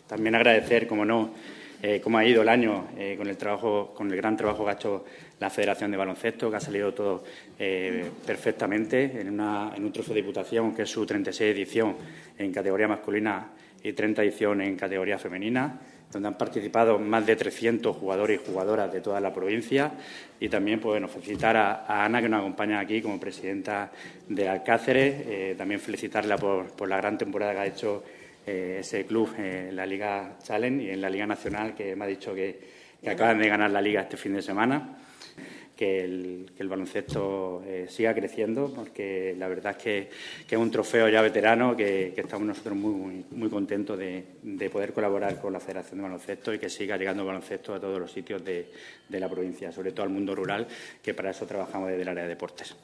También agradecer, como no, cómo ha ido el año con el gran trabajo que ha hecho la Federación de Baloncesto, que ha salido todo perfectamente en un trofeo de Diputación, que es su 36 edición en categoría masculina y 30 edición en categoría femenina, donde han participado más de 300 jugadores y jugadoras de toda la provincia. Y también, pues, bueno, felicitar a Ana, que nos acompaña aquí como presidenta de Alcáceres. También felicitarla por la gran temporada que ha hecho ese club en la Liga Challenge y en la Liga Nacional, que me ha dicho que acaban de ganar la Liga este fin de semana. Que el baloncesto siga creciendo, porque la verdad es que es un trofeo ya veterano, que estamos nosotros muy contentos de poder colaborar con la Federación de Baloncesto y que siga llegando el baloncesto a todos los sitios de la provincia, sobre todo al mundo rural, que para eso trabajamos desde el área de deportes.